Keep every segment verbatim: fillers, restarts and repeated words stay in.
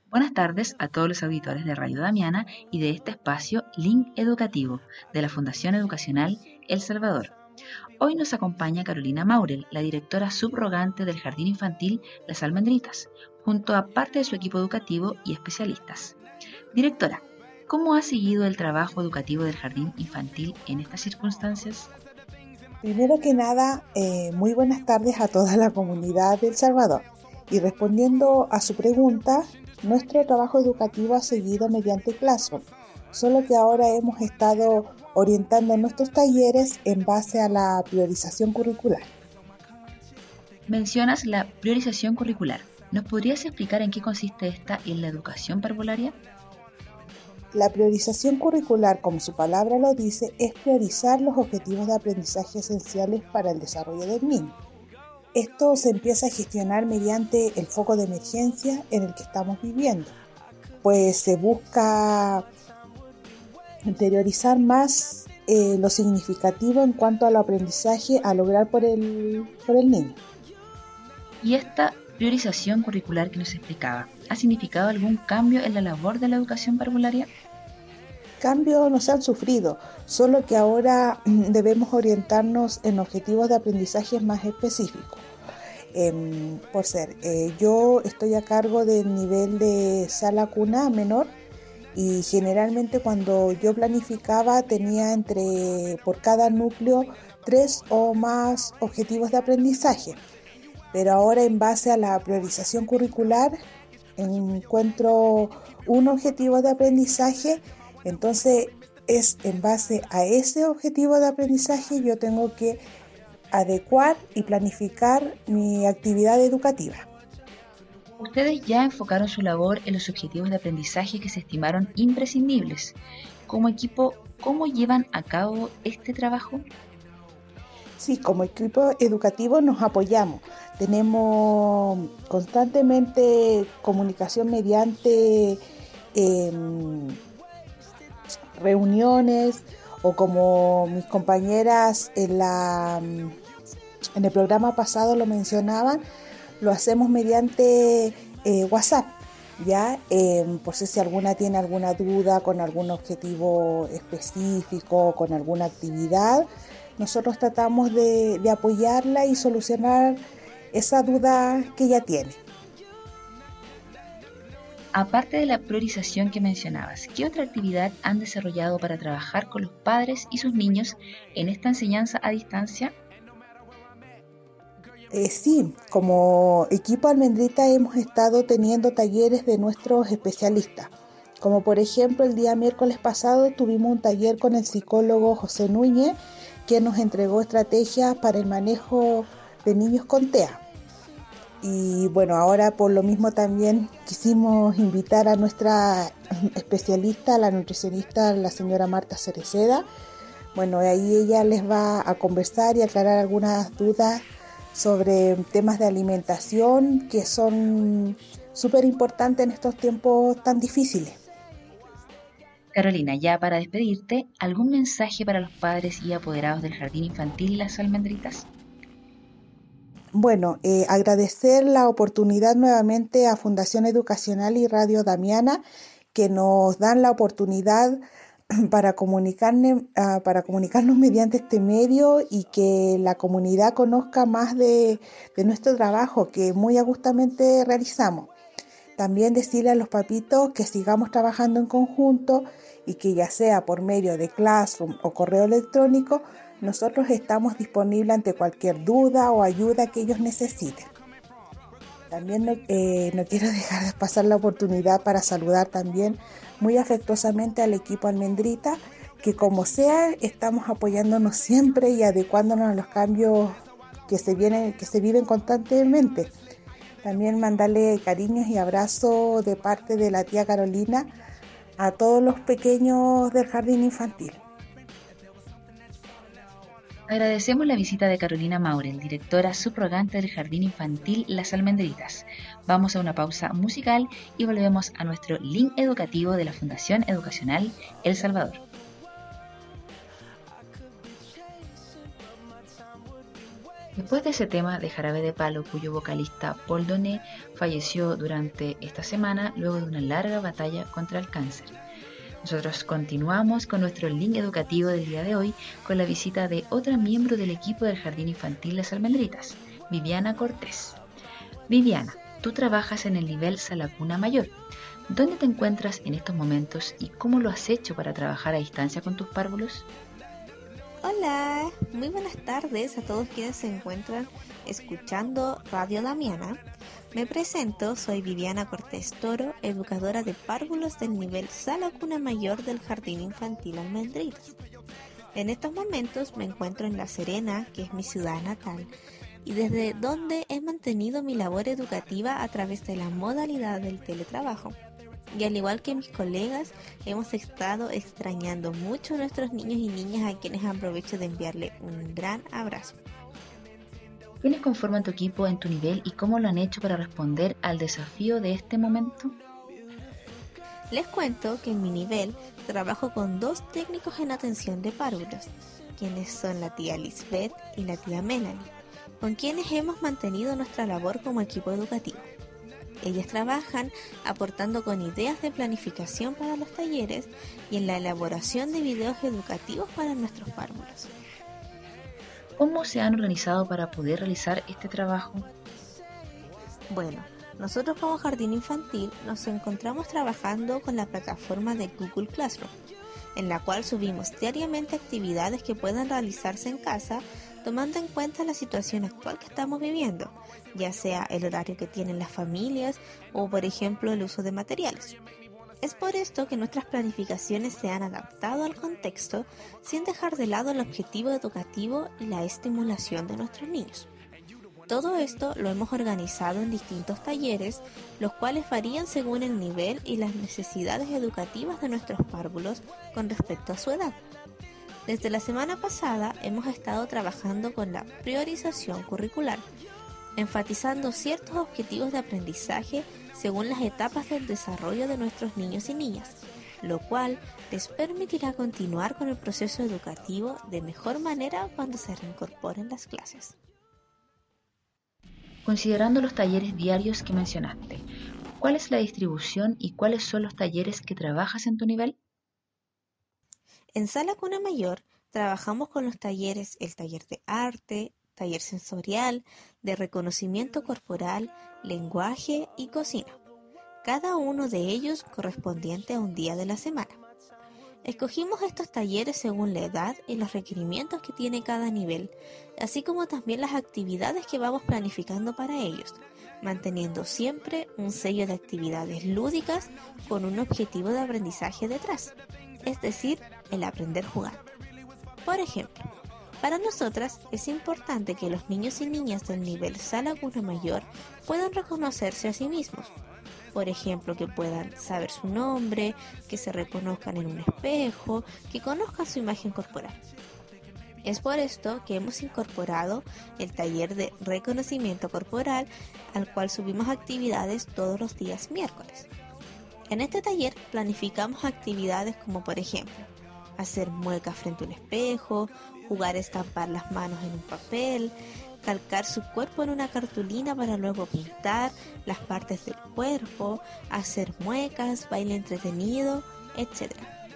Buenas tardes a todos los auditores de Radio Damiana y de este espacio Link Educativo de la Fundación Educacional El Salvador. Hoy nos acompaña Carolina Maurel, la directora subrogante del Jardín Infantil Las Almendritas, junto a parte de su equipo educativo y especialistas. Directora, ¿cómo ha seguido el trabajo educativo del Jardín Infantil en estas circunstancias? Primero que nada, eh, muy buenas tardes a toda la comunidad de El Salvador. Y respondiendo a su pregunta, nuestro trabajo educativo ha seguido mediante Classroom, solo que ahora hemos estado orientando nuestros talleres en base a la priorización curricular. Mencionas la priorización curricular. ¿Nos podrías explicar en qué consiste esta en la educación parvularia? La priorización curricular, como su palabra lo dice, es priorizar los objetivos de aprendizaje esenciales para el desarrollo del niño. Esto se empieza a gestionar mediante el foco de emergencia en el que estamos viviendo, pues se busca interiorizar más eh, lo significativo en cuanto al aprendizaje a lograr por el, por el niño. ¿Y esta priorización curricular que nos explicaba ha significado algún cambio en la labor de la educación parvularia? Cambios no se han sufrido, solo que ahora debemos orientarnos en objetivos de aprendizaje más específicos. Eh, por ser, eh, yo estoy a cargo del nivel de sala cuna menor y generalmente cuando yo planificaba tenía entre por cada núcleo tres o más objetivos de aprendizaje, pero ahora en base a la priorización curricular encuentro un objetivo de aprendizaje. Entonces es en base a ese objetivo de aprendizaje yo tengo que adecuar y planificar mi actividad educativa. Ustedes ya enfocaron su labor en los objetivos de aprendizaje que se estimaron imprescindibles. Como equipo, ¿cómo llevan a cabo este trabajo? Sí, como equipo educativo nos apoyamos. Tenemos constantemente comunicación mediante eh, reuniones o como mis compañeras en, la, en el programa pasado lo mencionaban, lo hacemos mediante eh, WhatsApp, ¿ya? Eh, por si alguna tiene alguna duda con algún objetivo específico, con alguna actividad, nosotros tratamos de, de apoyarla y solucionar esa duda que ella tiene. Aparte de la priorización que mencionabas, ¿qué otra actividad han desarrollado para trabajar con los padres y sus niños en esta enseñanza a distancia? Eh, sí, como equipo Almendrita hemos estado teniendo talleres de nuestros especialistas, como por ejemplo el día miércoles pasado tuvimos un taller con el psicólogo José Núñez, que nos entregó estrategias para el manejo de niños con T E A. Y bueno, ahora por lo mismo también quisimos invitar a nuestra especialista, la nutricionista, la señora Marta Cereceda. Bueno, ahí ella les va a conversar y aclarar algunas dudas sobre temas de alimentación que son súper importantes en estos tiempos tan difíciles. Carolina, ya para despedirte, ¿algún mensaje para los padres y apoderados del Jardín Infantil Las Almendritas? Bueno, eh, agradecer la oportunidad nuevamente a Fundación Educacional y Radio Damiana que nos dan la oportunidad para, comunicarne, uh, para comunicarnos mediante este medio y que la comunidad conozca más de, de nuestro trabajo que muy agustamente realizamos. También decirle a los papitos que sigamos trabajando en conjunto y que ya sea por medio de Classroom o correo electrónico, nosotros estamos disponibles ante cualquier duda o ayuda que ellos necesiten. También no, eh, no quiero dejar de pasar la oportunidad para saludar también muy afectuosamente al equipo Almendrita, que como sea estamos apoyándonos siempre y adecuándonos a los cambios que se, vienen, que se viven constantemente. También mandarle cariños y abrazos de parte de la tía Carolina a todos los pequeños del jardín infantil. Agradecemos la visita de Carolina Maurel, directora subrogante del Jardín Infantil Las Almendritas. Vamos a una pausa musical y volvemos a nuestro link educativo de la Fundación Educacional El Salvador. Después de ese tema de Jarabe de Palo, cuyo vocalista Paul Doné falleció durante esta semana luego de una larga batalla contra el cáncer. Nosotros continuamos con nuestro link educativo del día de hoy con la visita de otra miembro del equipo del Jardín Infantil Las Almendritas, Viviana Cortés. Viviana, tú trabajas en el nivel Sala Cuna Mayor. ¿Dónde te encuentras en estos momentos y cómo lo has hecho para trabajar a distancia con tus párvulos? Hola, muy buenas tardes a todos quienes se encuentran escuchando Radio Damiana. Me presento, soy Viviana Cortés Toro, educadora de párvulos del nivel Sala Cuna Mayor del Jardín Infantil Almendritas. En estos momentos me encuentro en La Serena, que es mi ciudad natal, y desde donde he mantenido mi labor educativa a través de la modalidad del teletrabajo. Y al igual que mis colegas, hemos estado extrañando mucho a nuestros niños y niñas a quienes aprovecho de enviarle un gran abrazo. ¿Quiénes conforman tu equipo en tu nivel y cómo lo han hecho para responder al desafío de este momento? Les cuento que en mi nivel trabajo con dos técnicos en atención de párvulos, quienes son la tía Lisbeth y la tía Melanie, con quienes hemos mantenido nuestra labor como equipo educativo. Ellas trabajan aportando con ideas de planificación para los talleres y en la elaboración de videos educativos para nuestros párvulos. ¿Cómo se han organizado para poder realizar este trabajo? Bueno, nosotros como Jardín Infantil nos encontramos trabajando con la plataforma de Google Classroom, en la cual subimos diariamente actividades que puedan realizarse en casa, tomando en cuenta la situación actual que estamos viviendo, ya sea el horario que tienen las familias o, por ejemplo, el uso de materiales. Es por esto que nuestras planificaciones se han adaptado al contexto sin dejar de lado el objetivo educativo y la estimulación de nuestros niños. Todo esto lo hemos organizado en distintos talleres, los cuales varían según el nivel y las necesidades educativas de nuestros párvulos con respecto a su edad. Desde la semana pasada hemos estado trabajando con la priorización curricular, enfatizando ciertos objetivos de aprendizaje según las etapas del desarrollo de nuestros niños y niñas, lo cual les permitirá continuar con el proceso educativo de mejor manera cuando se reincorporen las clases. Considerando los talleres diarios que mencionaste, ¿cuál es la distribución y cuáles son los talleres que trabajas en tu nivel? En Sala Cuna Mayor trabajamos con los talleres, el taller de arte, taller sensorial, de reconocimiento corporal, lenguaje y cocina, cada uno de ellos correspondiente a un día de la semana. Escogimos estos talleres según la edad y los requerimientos que tiene cada nivel, así como también las actividades que vamos planificando para ellos, manteniendo siempre un sello de actividades lúdicas con un objetivo de aprendizaje detrás, es decir, el aprender jugando. Por ejemplo, para nosotras es importante que los niños y niñas del nivel Sala Cuna Mayor puedan reconocerse a sí mismos. Por ejemplo, que puedan saber su nombre, que se reconozcan en un espejo, que conozcan su imagen corporal. Es por esto que hemos incorporado el taller de reconocimiento corporal, al cual subimos actividades todos los días miércoles. En este taller planificamos actividades como, por ejemplo, hacer muecas frente a un espejo, jugar a estampar las manos en un papel, calcar su cuerpo en una cartulina para luego pintar las partes del cuerpo, hacer muecas, baile entretenido, etcétera.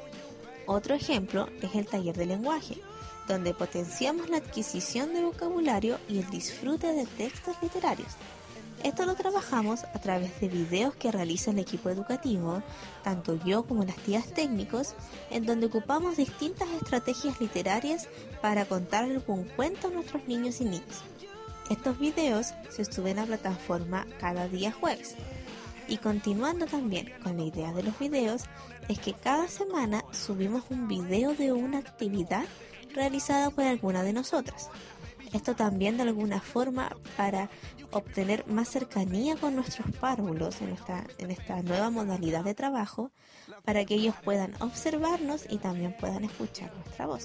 Otro ejemplo es el taller de lenguaje, donde potenciamos la adquisición de vocabulario y el disfrute de textos literarios. Esto lo trabajamos a través de videos que realiza el equipo educativo, tanto yo como las tías técnicos, en donde ocupamos distintas estrategias literarias para contar algún cuento a nuestros niños y niñas. Estos videos se suben a la plataforma cada día jueves. Y continuando también con la idea de los videos, es que cada semana subimos un video de una actividad realizada por alguna de nosotras. Esto también de alguna forma para obtener más cercanía con nuestros párvulos en esta, en esta nueva modalidad de trabajo, para que ellos puedan observarnos y también puedan escuchar nuestra voz.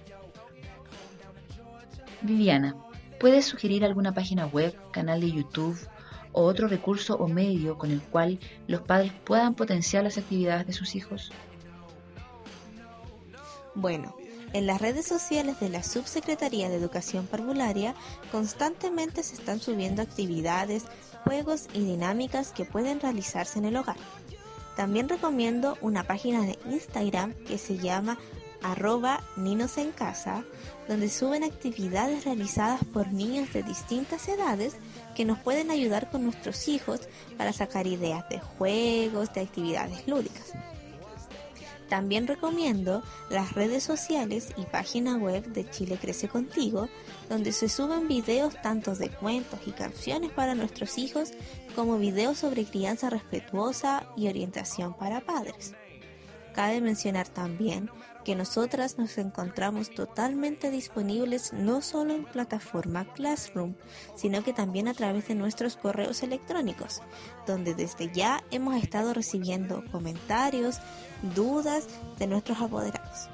Viviana, ¿puedes sugerir alguna página web, canal de YouTube o otro recurso o medio con el cual los padres puedan potenciar las actividades de sus hijos? Bueno, En las redes sociales de la Subsecretaría de Educación Parvularia constantemente se están subiendo actividades, juegos y dinámicas que pueden realizarse en el hogar. También recomiendo una página de Instagram que se llama arroba ninos en casa, donde suben actividades realizadas por niños de distintas edades que nos pueden ayudar con nuestros hijos para sacar ideas de juegos, de actividades lúdicas. También recomiendo las redes sociales y página web de Chile Crece Contigo, donde se suben videos tanto de cuentos y canciones para nuestros hijos como videos sobre crianza respetuosa y orientación para padres. Cabe mencionar también que nosotras nos encontramos totalmente disponibles no solo en plataforma Classroom, sino que también a través de nuestros correos electrónicos, donde desde ya hemos estado recibiendo comentarios, dudas de nuestros apoderados.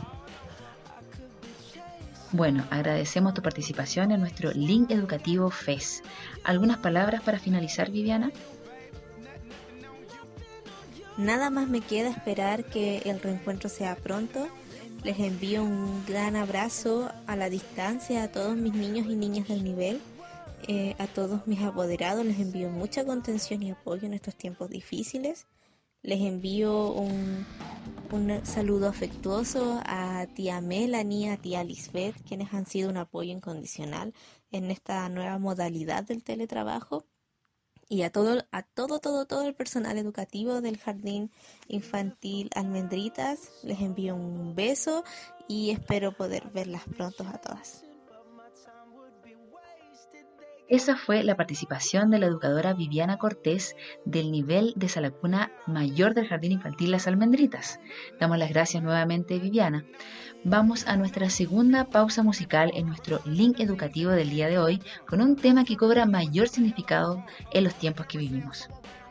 Bueno, agradecemos tu participación en nuestro link educativo F E S. ¿Algunas palabras para finalizar, Viviana? Nada más me queda esperar que el reencuentro sea pronto. Les envío un gran abrazo a la distancia a todos mis niños y niñas del nivel, eh, a todos mis apoderados. Les envío mucha contención y apoyo en estos tiempos difíciles. Les envío un, un saludo afectuoso a tía Melanie, a tía Lisbeth, quienes han sido un apoyo incondicional en esta nueva modalidad del teletrabajo. Y a todo, a todo, todo, todo el personal educativo del Jardín Infantil Almendritas, les envío un beso y espero poder verlas pronto a todas. Esa fue la participación de la educadora Viviana Cortés del nivel de Sala Cuna Mayor del Jardín Infantil Las Almendritas. Damos las gracias nuevamente, Viviana. Vamos a nuestra segunda pausa musical en nuestro link educativo del día de hoy con un tema que cobra mayor significado en los tiempos que vivimos.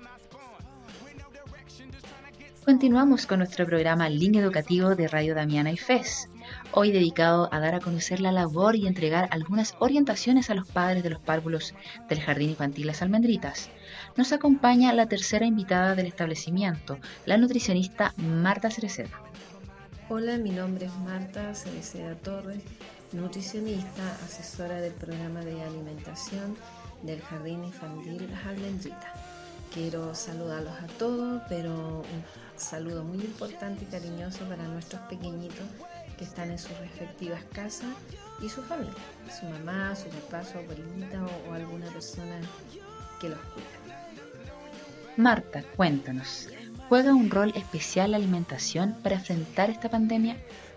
Continuamos con nuestro programa Link Educativo de Radio Damiana y F E S, hoy dedicado a dar a conocer la labor y entregar algunas orientaciones a los padres de los párvulos del Jardín Infantil Las Almendritas. Nos acompaña la tercera invitada del establecimiento, la nutricionista Marta Cereceda. Hola, mi nombre es Marta Cereceda Torres, nutricionista, asesora del programa de alimentación del Jardín Infantil Las Almendritas. Quiero saludarlos a todos, pero un saludo muy importante y cariñoso para nuestros pequeñitos que están en sus respectivas casas y su familia, su mamá, su papá, su abuelita o, o alguna persona que los cuida. Marta, cuéntanos, ¿juega un rol especial la alimentación para enfrentar esta pandemia?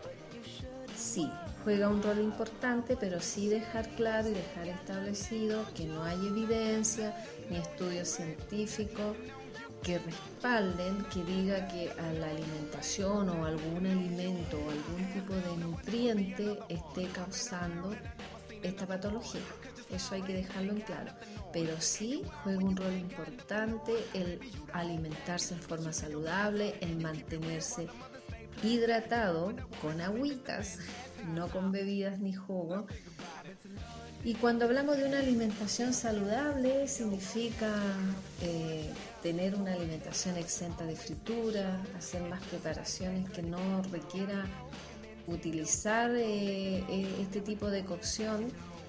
Sí, juega un rol importante, pero sí dejar claro y dejar establecido que no hay evidencia ni estudios científicos que respalden, que diga que a la alimentación o algún alimento o algún tipo de nutriente esté causando esta patología. Eso hay que dejarlo en claro. Pero sí juega un rol importante el alimentarse en forma saludable, el mantenerse hidratado con agüitas, no con bebidas ni jugo. Y cuando hablamos de una alimentación saludable, significa eh, tener una alimentación exenta de fritura, hacer más preparaciones que no requiera utilizar eh, eh, este tipo de cocción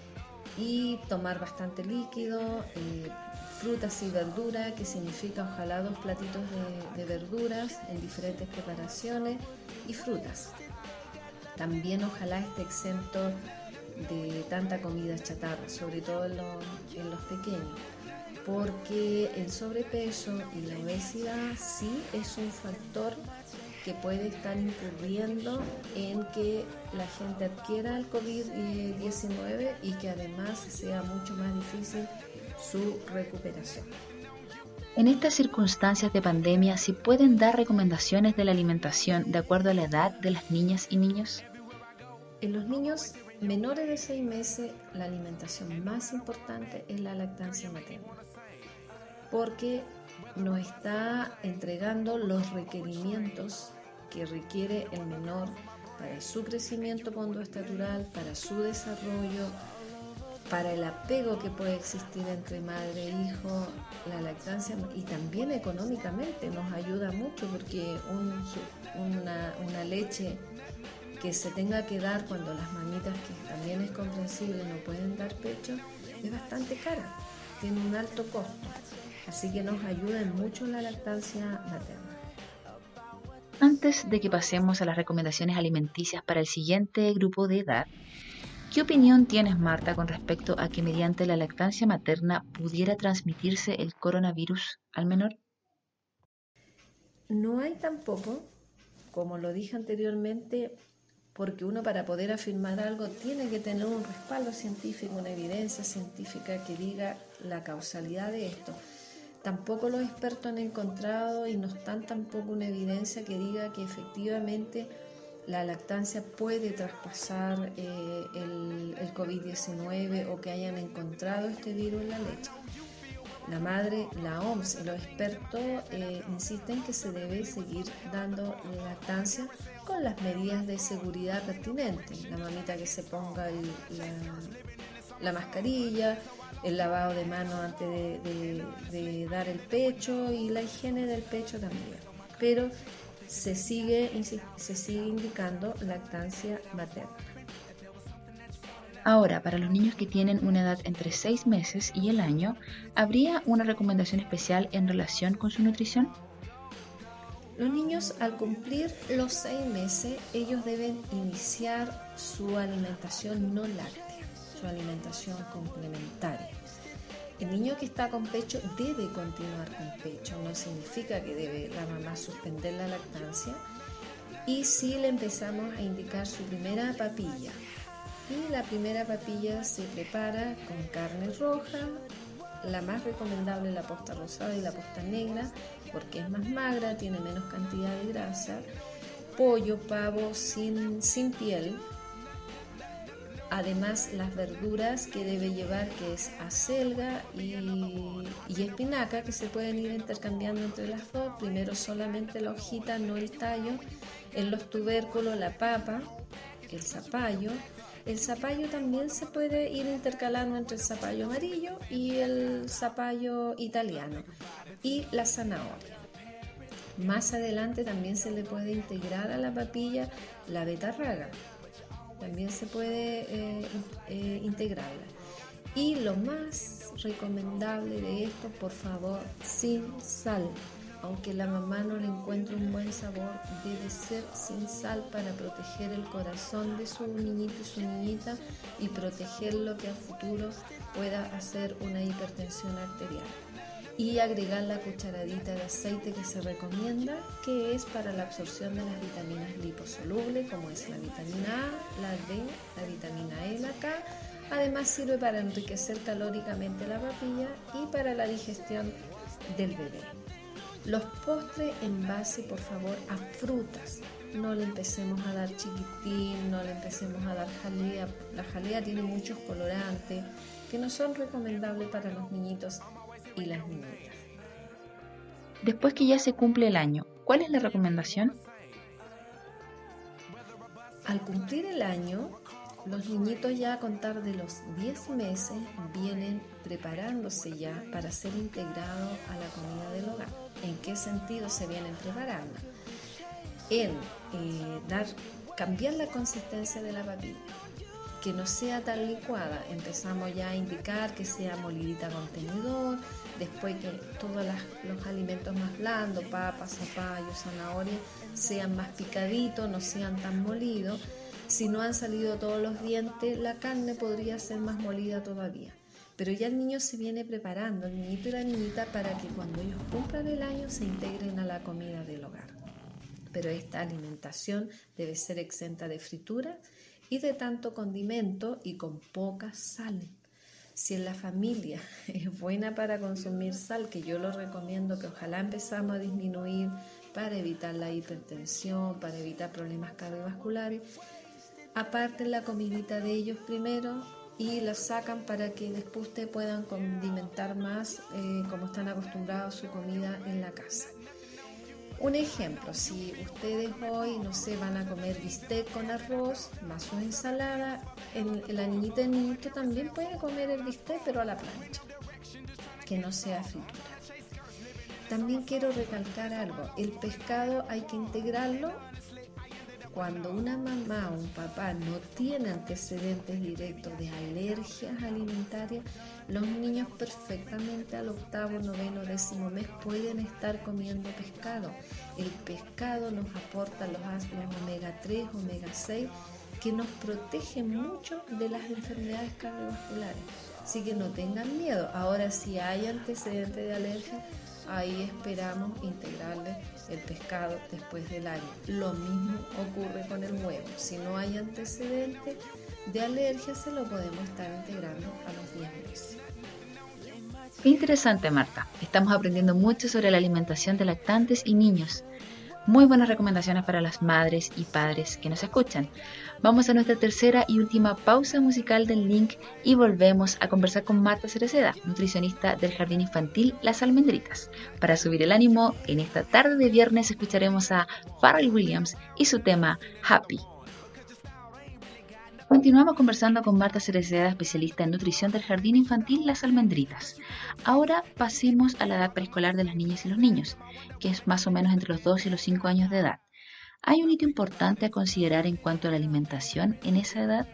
y tomar bastante líquido, eh, frutas y verduras, que significa ojalá dos platitos de, de verduras en diferentes preparaciones y frutas. También ojalá esté exento de tanta comida chatarra, sobre todo en los, en los pequeños, porque el sobrepeso y la obesidad sí es un factor que puede estar incurriendo en que la gente adquiera el covid diecinueve y que además sea mucho más difícil su recuperación. En estas circunstancias de pandemia, ¿se pueden dar recomendaciones de la alimentación de acuerdo a la edad de las niñas y niños? En los niños menores de seis meses, la alimentación más importante es la lactancia materna, porque nos está entregando los requerimientos que requiere el menor para su crecimiento pondoestatural, para su desarrollo, para el apego que puede existir entre madre e hijo. La lactancia, y también económicamente nos ayuda mucho, porque un, una, una leche que se tenga que dar cuando las mamitas, que también es comprensible, no pueden dar pecho, es bastante cara, tiene un alto costo, así que nos ayuda en mucho la lactancia materna. Antes de que pasemos a las recomendaciones alimenticias para el siguiente grupo de edad, ¿qué opinión tienes, Marta, con respecto a que mediante la lactancia materna pudiera transmitirse el coronavirus al menor? No hay tampoco, como lo dije anteriormente, porque uno para poder afirmar algo tiene que tener un respaldo científico, una evidencia científica que diga la causalidad de esto. Tampoco los expertos han encontrado y no están tampoco una evidencia que diga que efectivamente la lactancia puede traspasar eh, el, el covid diecinueve o que hayan encontrado este virus en la leche. La madre, la O M S y los expertos eh, insisten que se debe seguir dando lactancia con las medidas de seguridad pertinentes. La mamita que se ponga el, la, la mascarilla, el lavado de manos antes de, de, de dar el pecho y la higiene del pecho también. Pero se sigue, se sigue indicando lactancia materna. Ahora, para los niños que tienen una edad entre seis meses y el año, ¿habría una recomendación especial en relación con su nutrición? Los niños, al cumplir los seis meses, ellos deben iniciar su alimentación no láctea, su alimentación complementaria. El niño que está con pecho debe continuar con pecho, no significa que debe la mamá suspender la lactancia. Y sí le empezamos a indicar su primera papilla. Y la primera papilla se prepara con carne roja, la más recomendable es la posta rosada y la posta negra, porque es más magra, tiene menos cantidad de grasa, pollo, pavo sin, sin piel, además las verduras que debe llevar, que es acelga y, y espinaca, que se pueden ir intercambiando entre las dos, primero solamente la hojita, no el tallo, en los tubérculos la papa, el zapallo. El zapallo también se puede ir intercalando entre el zapallo amarillo y el zapallo italiano y la zanahoria. Más adelante también se le puede integrar a la papilla la betarraga, también se puede eh, eh, integrarla. Y lo más recomendable de esto, por favor, sin sal. Aunque la mamá no le encuentre un buen sabor, debe ser sin sal para proteger el corazón de su niñito y su niñita y protegerlo que a futuro pueda hacer una hipertensión arterial. Y agregar la cucharadita de aceite que se recomienda, que es para la absorción de las vitaminas liposolubles, como es la vitamina A, la D, la vitamina E, la K. Además sirve para enriquecer calóricamente la papilla y para la digestión del bebé. Los postres en base, por favor, a frutas. No le empecemos a dar chiquitín, no le empecemos a dar jalea. La jalea tiene muchos colorantes que no son recomendables para los niñitos y las niñitas. Después que ya se cumple el año, ¿cuál es la recomendación? Al cumplir el año, los niñitos ya a contar de los diez meses vienen preparándose ya para ser integrados a la comida del hogar. ¿En qué sentido se vienen preparando? En eh, dar, cambiar la consistencia de la papilla, que no sea tan licuada. Empezamos ya a indicar que sea molidita con tenedor, después que todos las, los alimentos más blandos, papas, zapallo, zanahoria, sean más picaditos, no sean tan molidos. Si no han salido todos los dientes, la carne podría ser más molida todavía. Pero ya el niño se viene preparando, el niñito y la niñita, para que cuando ellos cumplan el año se integren a la comida del hogar. Pero esta alimentación debe ser exenta de fritura y de tanto condimento y con poca sal. Si en la familia es buena para consumir sal, que yo lo recomiendo, que ojalá empezamos a disminuir para evitar la hipertensión, para evitar problemas cardiovasculares, aparten la comidita de ellos primero y la sacan para que después ustedes puedan condimentar más eh, como están acostumbrados a su comida en la casa. Un ejemplo, si ustedes hoy, no sé, van a comer bistec con arroz, más su ensalada, en, en la niñita y el niñito también puede comer el bistec, pero a la plancha, que no sea fritura. También quiero recalcar algo, el pescado hay que integrarlo cuando una mamá o un papá no tiene antecedentes directos de alergias alimentarias, los niños perfectamente al octavo, noveno, décimo mes pueden estar comiendo pescado. El pescado nos aporta los ácidos omega tres, omega seis, que nos protegen mucho de las enfermedades cardiovasculares. Así que no tengan miedo. Ahora, si hay antecedentes de alergia, ahí esperamos integrarle el pescado después del año. Lo mismo ocurre con el huevo. Si no hay antecedentes de alergia, se lo podemos estar integrando a los diez meses. Qué interesante, Marta. Estamos aprendiendo mucho sobre la alimentación de lactantes y niños. Muy buenas recomendaciones para las madres y padres que nos escuchan. Vamos a nuestra tercera y última pausa musical del link y volvemos a conversar con Marta Cereceda, nutricionista del Jardín Infantil Las Almendritas. Para subir el ánimo, en esta tarde de viernes escucharemos a Pharrell Williams y su tema Happy. Continuamos conversando con Marta Cereceda, especialista en nutrición del Jardín Infantil Las Almendritas. Ahora pasemos a la edad preescolar de las niñas y los niños, que es más o menos entre los dos y los cinco años de edad. ¿Hay un hito importante a considerar en cuanto a la alimentación en esa edad?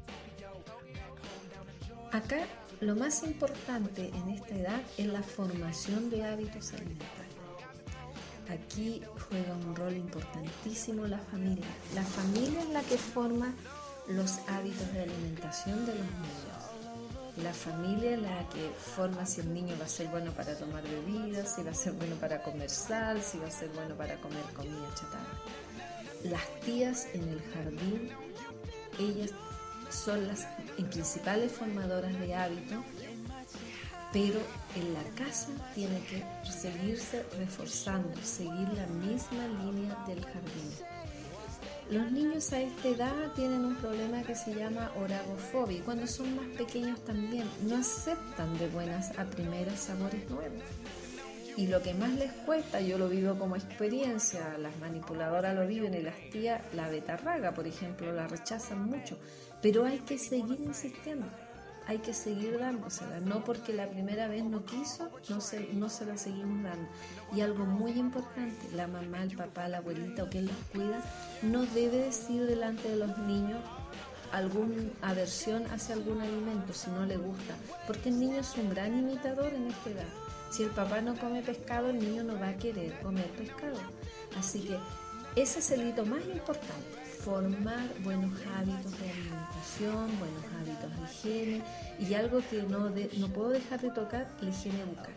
Acá lo más importante en esta edad es la formación de hábitos alimentarios. Aquí juega un rol importantísimo la familia. La familia es la que forma los hábitos de alimentación de los niños. La familia es la que forma si el niño va a ser bueno para tomar bebidas, si va a ser bueno para comer sal, si va a ser bueno para comer comida chatarra. Las tías en el jardín, ellas son las principales formadoras de hábitos, pero en la casa tiene que seguirse reforzando, seguir la misma línea del jardín. Los niños a esta edad tienen un problema que se llama oragofobia y cuando son más pequeños también no aceptan de buenas a primeras sabores nuevos. Y lo que más les cuesta, yo lo vivo como experiencia, las manipuladoras lo viven y las tías, la betarraga, por ejemplo, la rechazan mucho, pero hay que seguir insistiendo, hay que seguir dándosela, no porque la primera vez no quiso, no se, no se la seguimos dando. Y algo muy importante, la mamá, el papá, la abuelita o quien los cuida, no debe decir delante de los niños alguna aversión hacia algún alimento si no le gusta, porque el niño es un gran imitador en esta edad. Si el papá no come pescado, el niño no va a querer comer pescado. Así que ese es el hito más importante, formar buenos hábitos de alimentación, buenos hábitos de higiene y algo que no, de, no puedo dejar de tocar, la higiene bucal.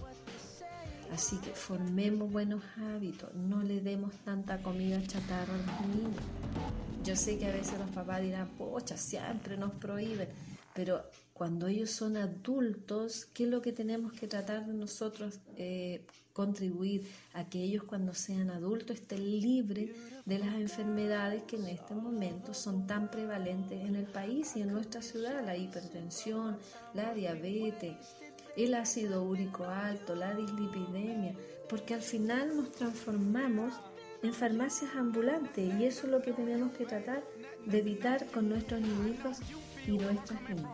Así que formemos buenos hábitos, no le demos tanta comida chatarra a los niños. Yo sé que a veces los papás dirán, pocha, siempre nos prohíben, pero cuando ellos son adultos, ¿qué es lo que tenemos que tratar de nosotros eh, contribuir a que ellos cuando sean adultos estén libres de las enfermedades que en este momento son tan prevalentes en el país y en nuestra ciudad? La hipertensión, la diabetes, el ácido úrico alto, la dislipidemia, porque al final nos transformamos en farmacias ambulantes y eso es lo que tenemos que tratar de evitar con nuestros niñitos y nuestras niñas.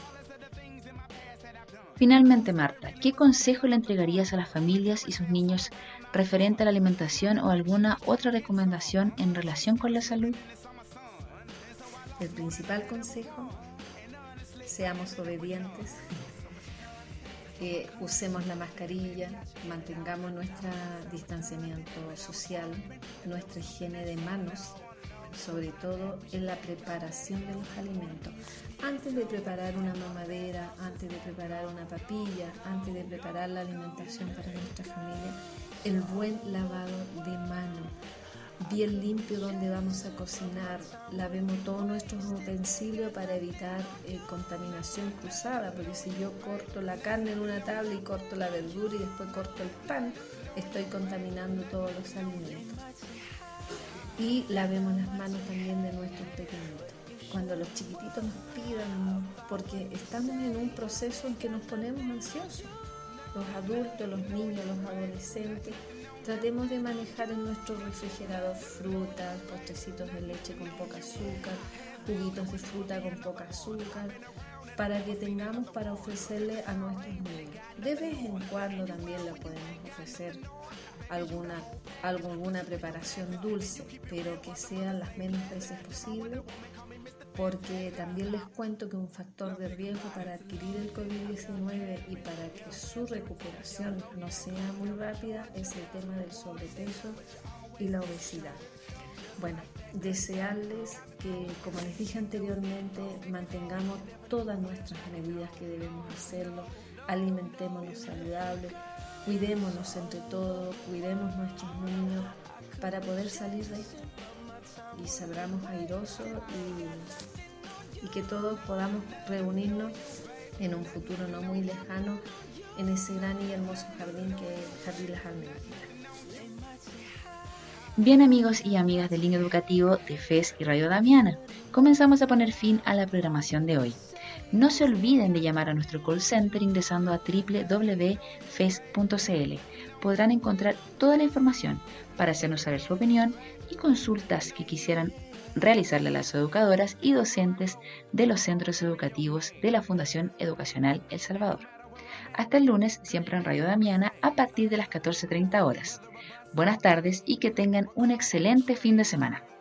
Finalmente, Marta, ¿qué consejo le entregarías a las familias y sus niños referente a la alimentación o alguna otra recomendación en relación con la salud? El principal consejo, seamos obedientes, que usemos la mascarilla, mantengamos nuestro distanciamiento social, nuestra higiene de manos, sobre todo en la preparación de los alimentos. Antes de preparar una mamadera, antes de preparar una papilla, antes de preparar la alimentación para nuestra familia, el buen lavado de mano, bien limpio donde vamos a cocinar, lavemos todos nuestros utensilios para evitar eh, contaminación cruzada, porque si yo corto la carne en una tabla y corto la verdura y después corto el pan, estoy contaminando todos los alimentos. Y lavemos las manos también de nuestros pequeñitos. Cuando los chiquititos nos pidan, porque estamos en un proceso en que nos ponemos ansiosos, los adultos, los niños, los adolescentes, tratemos de manejar en nuestro refrigerador frutas, postrecitos de leche con poca azúcar, juguitos de fruta con poca azúcar, para que tengamos para ofrecerle a nuestros niños. De vez en cuando también le podemos ofrecer alguna, alguna preparación dulce, pero que sean las menos veces posible, porque también les cuento que un factor de riesgo para adquirir el COVID diecinueve y para que su recuperación no sea muy rápida es el tema del sobrepeso y la obesidad. Bueno, desearles que, como les dije anteriormente, mantengamos todas nuestras medidas que debemos hacerlo, alimentémonos saludables, cuidémonos entre todos, cuidemos nuestros niños para poder salir de esto y salgamos airosos y, y que todos podamos reunirnos en un futuro no muy lejano en ese gran y hermoso jardín que es el Jardín Las Almendras. Bien, amigos y amigas del Link Educativo de F E S y Radio Damiana, comenzamos a poner fin a la programación de hoy. No se olviden de llamar a nuestro call center ingresando a doble u doble u doble u punto f e s punto c l. Podrán encontrar toda la información para hacernos saber su opinión y consultas que quisieran realizarle a las educadoras y docentes de los centros educativos de la Fundación Educacional El Salvador. Hasta el lunes, siempre en Radio Damiana, a partir de las catorce treinta horas. Buenas tardes y que tengan un excelente fin de semana.